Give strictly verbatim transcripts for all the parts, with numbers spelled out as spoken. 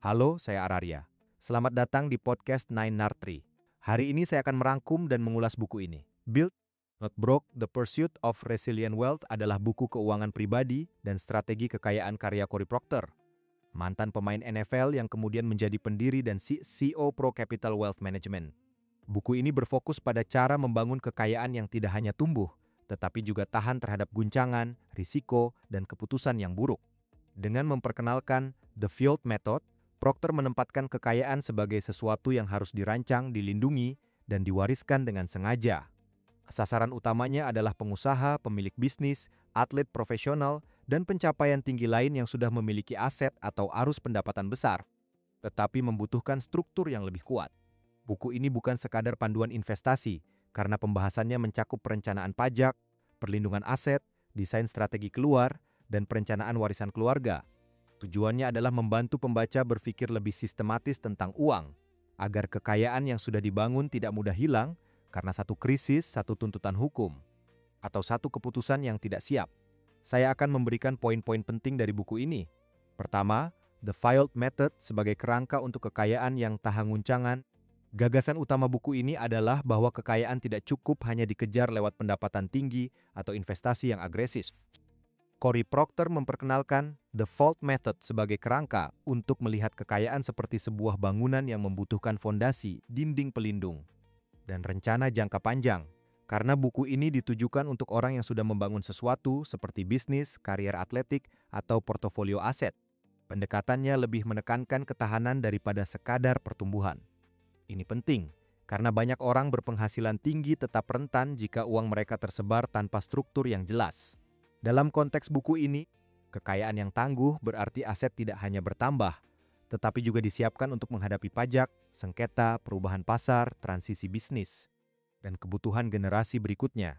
Halo, saya Araria. Selamat datang di podcast Nine Nartri. Hari ini saya akan merangkum dan mengulas buku ini. Build, Not Broke, The Pursuit of Resilient Wealth adalah buku keuangan pribadi dan strategi kekayaan karya Cory Proctor, mantan pemain N F L yang kemudian menjadi pendiri dan C E O Pro Capital Wealth Management. Buku ini berfokus pada cara membangun kekayaan yang tidak hanya tumbuh, tetapi juga tahan terhadap guncangan, risiko, dan keputusan yang buruk. Dengan memperkenalkan The Field Method, Proctor menempatkan kekayaan sebagai sesuatu yang harus dirancang, dilindungi, dan diwariskan dengan sengaja. Sasaran utamanya adalah pengusaha, pemilik bisnis, atlet profesional, dan pencapaian tinggi lain yang sudah memiliki aset atau arus pendapatan besar, tetapi membutuhkan struktur yang lebih kuat. Buku ini bukan sekadar panduan investasi, karena pembahasannya mencakup perencanaan pajak, perlindungan aset, desain strategi keluar, dan perencanaan warisan keluarga. Tujuannya adalah membantu pembaca berpikir lebih sistematis tentang uang, agar kekayaan yang sudah dibangun tidak mudah hilang karena satu krisis, satu tuntutan hukum, atau satu keputusan yang tidak siap. Saya akan memberikan poin-poin penting dari buku ini. Pertama, The Field Method sebagai kerangka untuk kekayaan yang tahan guncangan. Gagasan utama buku ini adalah bahwa kekayaan tidak cukup hanya dikejar lewat pendapatan tinggi atau investasi yang agresif. Cory Proctor memperkenalkan The Field Method sebagai kerangka untuk melihat kekayaan seperti sebuah bangunan yang membutuhkan fondasi, dinding pelindung, dan rencana jangka panjang. Karena buku ini ditujukan untuk orang yang sudah membangun sesuatu seperti bisnis, karier atletik, atau portofolio aset. Pendekatannya lebih menekankan ketahanan daripada sekadar pertumbuhan. Ini penting, karena banyak orang berpenghasilan tinggi tetap rentan jika uang mereka tersebar tanpa struktur yang jelas. Dalam konteks buku ini, kekayaan yang tangguh berarti aset tidak hanya bertambah, tetapi juga disiapkan untuk menghadapi pajak, sengketa, perubahan pasar, transisi bisnis, dan kebutuhan generasi berikutnya.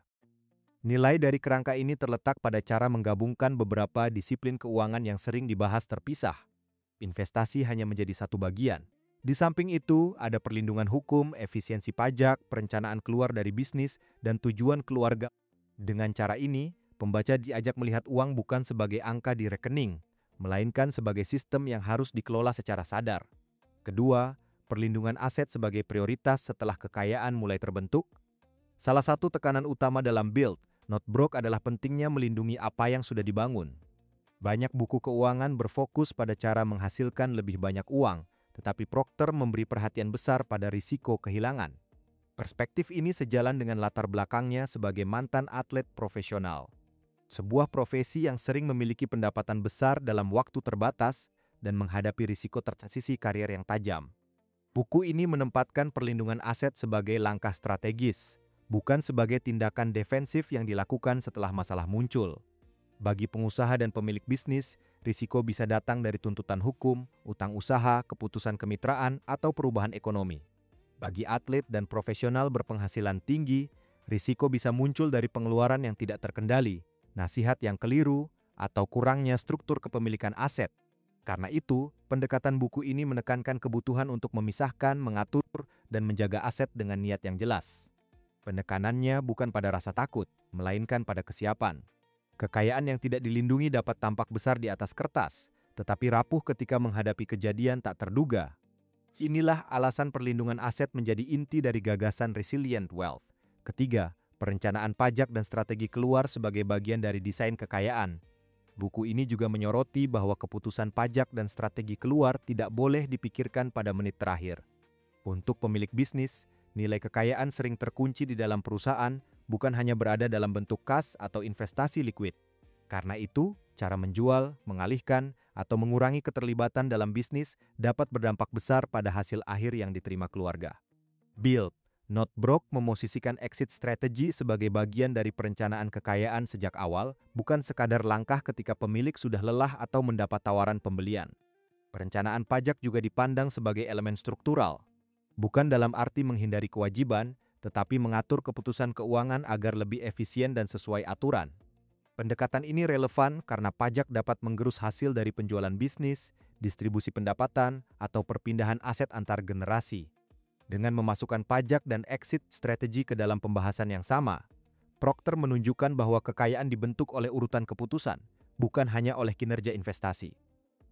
Nilai dari kerangka ini terletak pada cara menggabungkan beberapa disiplin keuangan yang sering dibahas terpisah. Investasi hanya menjadi satu bagian. Di samping itu, ada perlindungan hukum, efisiensi pajak, perencanaan keluar dari bisnis, dan tujuan keluarga. Dengan cara ini, pembaca diajak melihat uang bukan sebagai angka di rekening, melainkan sebagai sistem yang harus dikelola secara sadar. Kedua, perlindungan aset sebagai prioritas setelah kekayaan mulai terbentuk. Salah satu tekanan utama dalam Build, Not Broke adalah pentingnya melindungi apa yang sudah dibangun. Banyak buku keuangan berfokus pada cara menghasilkan lebih banyak uang, tetapi Proctor memberi perhatian besar pada risiko kehilangan. Perspektif ini sejalan dengan latar belakangnya sebagai mantan atlet profesional. Sebuah profesi yang sering memiliki pendapatan besar dalam waktu terbatas dan menghadapi risiko transisi karier yang tajam. Buku ini menempatkan perlindungan aset sebagai langkah strategis, bukan sebagai tindakan defensif yang dilakukan setelah masalah muncul. Bagi pengusaha dan pemilik bisnis, risiko bisa datang dari tuntutan hukum, utang usaha, keputusan kemitraan, atau perubahan ekonomi. Bagi atlet dan profesional berpenghasilan tinggi, risiko bisa muncul dari pengeluaran yang tidak terkendali, nasihat yang keliru, atau kurangnya struktur kepemilikan aset. Karena itu, pendekatan buku ini menekankan kebutuhan untuk memisahkan, mengatur, dan menjaga aset dengan niat yang jelas. Penekanannya bukan pada rasa takut, melainkan pada kesiapan. Kekayaan yang tidak dilindungi dapat tampak besar di atas kertas, tetapi rapuh ketika menghadapi kejadian tak terduga. Inilah alasan perlindungan aset menjadi inti dari gagasan Resilient Wealth. Ketiga, perencanaan pajak dan strategi keluar sebagai bagian dari desain kekayaan. Buku ini juga menyoroti bahwa keputusan pajak dan strategi keluar tidak boleh dipikirkan pada menit terakhir. Untuk pemilik bisnis, nilai kekayaan sering terkunci di dalam perusahaan, bukan hanya berada dalam bentuk kas atau investasi likuid. Karena itu, cara menjual, mengalihkan, atau mengurangi keterlibatan dalam bisnis dapat berdampak besar pada hasil akhir yang diterima keluarga. Build, Not Broke memosisikan exit strategy sebagai bagian dari perencanaan kekayaan sejak awal, bukan sekadar langkah ketika pemilik sudah lelah atau mendapat tawaran pembelian. Perencanaan pajak juga dipandang sebagai elemen struktural, bukan dalam arti menghindari kewajiban, tetapi mengatur keputusan keuangan agar lebih efisien dan sesuai aturan. Pendekatan ini relevan karena pajak dapat menggerus hasil dari penjualan bisnis, distribusi pendapatan, atau perpindahan aset antar generasi. Dengan memasukkan pajak dan exit strategi ke dalam pembahasan yang sama, Proctor menunjukkan bahwa kekayaan dibentuk oleh urutan keputusan, bukan hanya oleh kinerja investasi.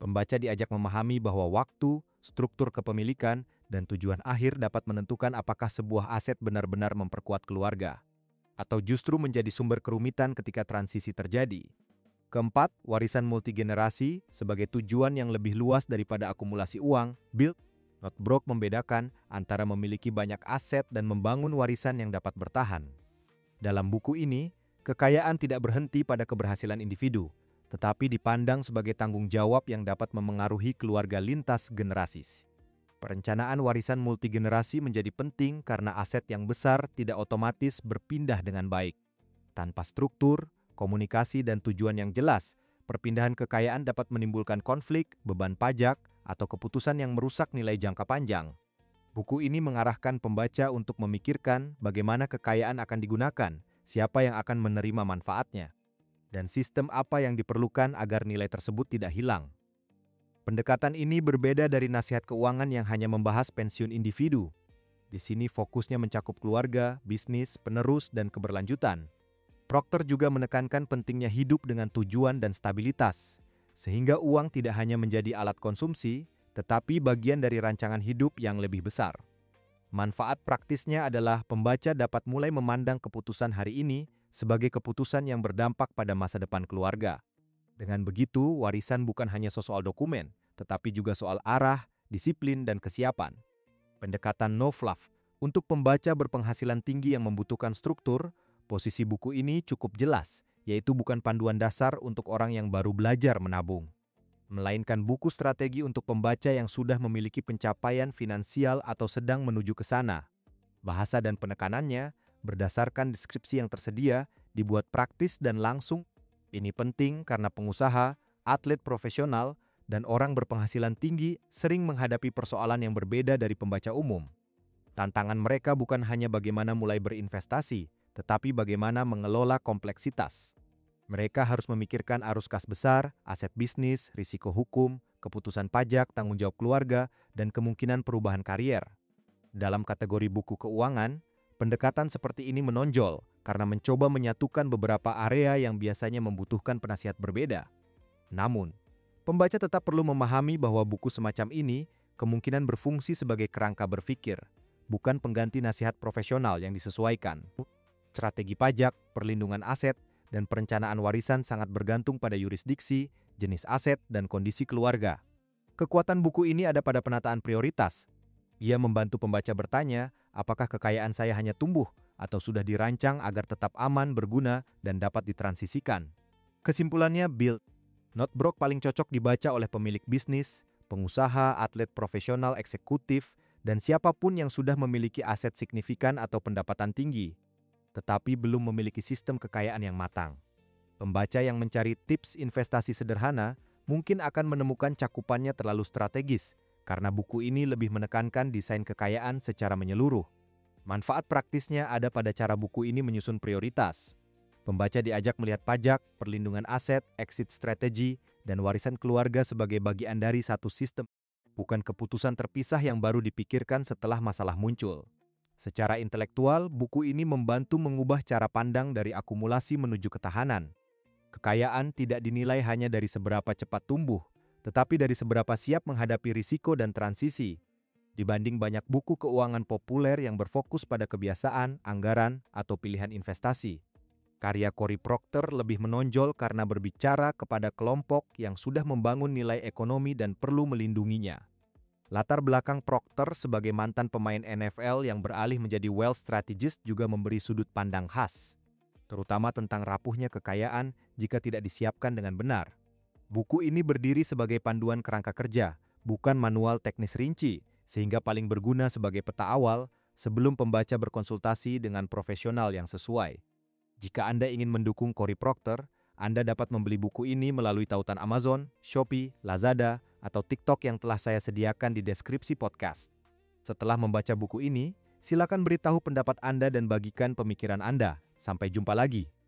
Pembaca diajak memahami bahwa waktu, struktur kepemilikan, dan tujuan akhir dapat menentukan apakah sebuah aset benar-benar memperkuat keluarga, atau justru menjadi sumber kerumitan ketika transisi terjadi. Keempat, warisan multigenerasi sebagai tujuan yang lebih luas daripada akumulasi uang. Build, not broke membedakan antara memiliki banyak aset dan membangun warisan yang dapat bertahan. Dalam buku ini, kekayaan tidak berhenti pada keberhasilan individu, tetapi dipandang sebagai tanggung jawab yang dapat memengaruhi keluarga lintas generasi. Perencanaan warisan multigenerasi menjadi penting karena aset yang besar tidak otomatis berpindah dengan baik. Tanpa struktur, komunikasi, dan tujuan yang jelas, perpindahan kekayaan dapat menimbulkan konflik, beban pajak, atau keputusan yang merusak nilai jangka panjang. Buku ini mengarahkan pembaca untuk memikirkan bagaimana kekayaan akan digunakan, siapa yang akan menerima manfaatnya, dan sistem apa yang diperlukan agar nilai tersebut tidak hilang. Pendekatan ini berbeda dari nasihat keuangan yang hanya membahas pensiun individu. Di sini fokusnya mencakup keluarga, bisnis, penerus, dan keberlanjutan. Proctor juga menekankan pentingnya hidup dengan tujuan dan stabilitas, sehingga uang tidak hanya menjadi alat konsumsi, tetapi bagian dari rancangan hidup yang lebih besar. Manfaat praktisnya adalah pembaca dapat mulai memandang keputusan hari ini sebagai keputusan yang berdampak pada masa depan keluarga. Dengan begitu, warisan bukan hanya soal dokumen, tetapi juga soal arah, disiplin, dan kesiapan. Pendekatan no fluff untuk pembaca berpenghasilan tinggi yang membutuhkan struktur, posisi buku ini cukup jelas, yaitu bukan panduan dasar untuk orang yang baru belajar menabung, melainkan buku strategi untuk pembaca yang sudah memiliki pencapaian finansial atau sedang menuju ke sana. Bahasa dan penekanannya berdasarkan deskripsi yang tersedia, dibuat praktis dan langsung. Ini penting karena pengusaha, atlet profesional, dan orang berpenghasilan tinggi sering menghadapi persoalan yang berbeda dari pembaca umum. Tantangan mereka bukan hanya bagaimana mulai berinvestasi, tetapi bagaimana mengelola kompleksitas. Mereka harus memikirkan arus kas besar, aset bisnis, risiko hukum, keputusan pajak, tanggung jawab keluarga, dan kemungkinan perubahan karier. Dalam kategori buku keuangan, pendekatan seperti ini menonjol karena mencoba menyatukan beberapa area yang biasanya membutuhkan penasihat berbeda. Namun, pembaca tetap perlu memahami bahwa buku semacam ini kemungkinan berfungsi sebagai kerangka berpikir, bukan pengganti nasihat profesional yang disesuaikan. Strategi pajak, perlindungan aset, dan perencanaan warisan sangat bergantung pada yurisdiksi, jenis aset, dan kondisi keluarga. Kekuatan buku ini ada pada penataan prioritas. Ia membantu pembaca bertanya, apakah kekayaan saya hanya tumbuh atau sudah dirancang agar tetap aman, berguna, dan dapat ditransisikan. Kesimpulannya, Build, not broke paling cocok dibaca oleh pemilik bisnis, pengusaha, atlet profesional, eksekutif, dan siapapun yang sudah memiliki aset signifikan atau pendapatan tinggi, tetapi belum memiliki sistem kekayaan yang matang. Pembaca yang mencari tips investasi sederhana mungkin akan menemukan cakupannya terlalu strategis, karena buku ini lebih menekankan desain kekayaan secara menyeluruh. Manfaat praktisnya ada pada cara buku ini menyusun prioritas. Pembaca diajak melihat pajak, perlindungan aset, exit strategy, dan warisan keluarga sebagai bagian dari satu sistem, bukan keputusan terpisah yang baru dipikirkan setelah masalah muncul. Secara intelektual, buku ini membantu mengubah cara pandang dari akumulasi menuju ketahanan. Kekayaan tidak dinilai hanya dari seberapa cepat tumbuh, tetapi dari seberapa siap menghadapi risiko dan transisi. Dibanding banyak buku keuangan populer yang berfokus pada kebiasaan, anggaran, atau pilihan investasi, karya Cory Proctor lebih menonjol karena berbicara kepada kelompok yang sudah membangun nilai ekonomi dan perlu melindunginya. Latar belakang Proctor sebagai mantan pemain N F L yang beralih menjadi wealth strategist juga memberi sudut pandang khas, terutama tentang rapuhnya kekayaan jika tidak disiapkan dengan benar. Buku ini berdiri sebagai panduan kerangka kerja, bukan manual teknis rinci, sehingga paling berguna sebagai peta awal sebelum pembaca berkonsultasi dengan profesional yang sesuai. Jika Anda ingin mendukung Cory Proctor, Anda dapat membeli buku ini melalui tautan Amazon, Shopee, Lazada, atau TikTok yang telah saya sediakan di deskripsi podcast. Setelah membaca buku ini, silakan beritahu pendapat Anda dan bagikan pemikiran Anda. Sampai jumpa lagi.